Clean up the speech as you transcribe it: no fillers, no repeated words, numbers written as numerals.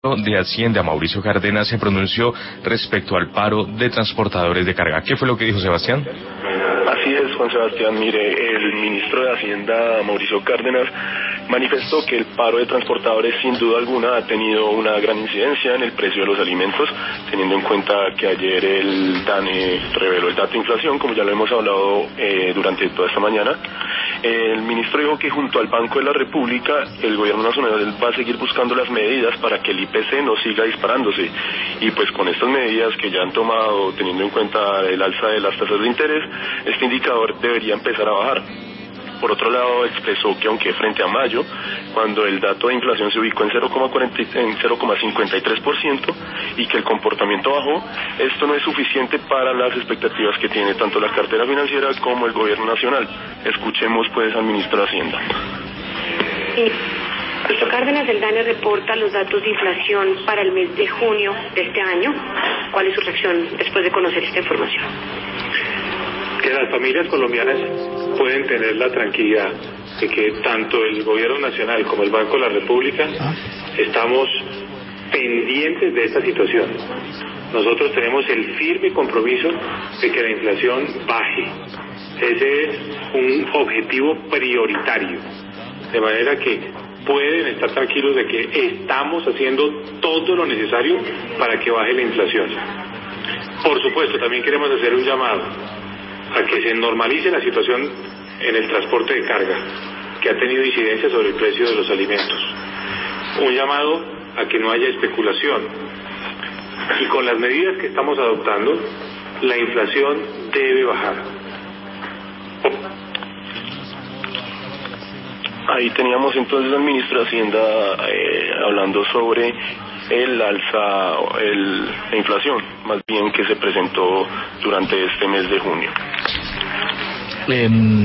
de Hacienda, Mauricio Cárdenas, se pronunció respecto al paro de transportadores de carga. ¿Qué fue lo que dijo Sebastián? Así es, Juan Sebastián. Mire, el ministro de Hacienda, Mauricio Cárdenas, manifestó que el paro de transportadores sin duda alguna ha tenido una gran incidencia en el precio de los alimentos, teniendo en cuenta que ayer el DANE reveló el dato de inflación, como ya lo hemos hablado durante toda esta mañana. El ministro dijo que junto al Banco de la República, el gobierno nacional va a seguir buscando las medidas para que el IPC no siga disparándose. Y pues con estas medidas que ya han tomado, teniendo en cuenta el alza de las tasas de interés, este indicador debería empezar a bajar. Por otro lado, expresó que aunque frente a mayo, cuando el dato de inflación se ubicó en 0,53% y que el comportamiento bajó, esto no es suficiente para las expectativas que tiene tanto la cartera financiera como el gobierno nacional. Escuchemos pues al ministro de Hacienda. Ministro Cárdenas, el DANE reporta los datos de inflación para el mes de junio de este año. ¿Cuál es su reacción después de conocer esta información? Que las familias colombianas pueden tener la tranquilidad de que tanto el gobierno nacional como el Banco de la República estamos pendientes de esta situación. Nosotros tenemos el firme compromiso de que la inflación baje. Ese es un objetivo prioritario, de manera que pueden estar tranquilos de que estamos haciendo todo lo necesario para que baje la inflación. Por supuesto, también queremos hacer un llamado a que se normalice la situación en el transporte de carga, que ha tenido incidencia sobre el precio de los alimentos. Un llamado a que no haya especulación. Y con las medidas que estamos adoptando, la inflación debe bajar. Ahí teníamos entonces al ministro de Hacienda hablando sobre el alza, la inflación, más bien que se presentó durante este mes de junio.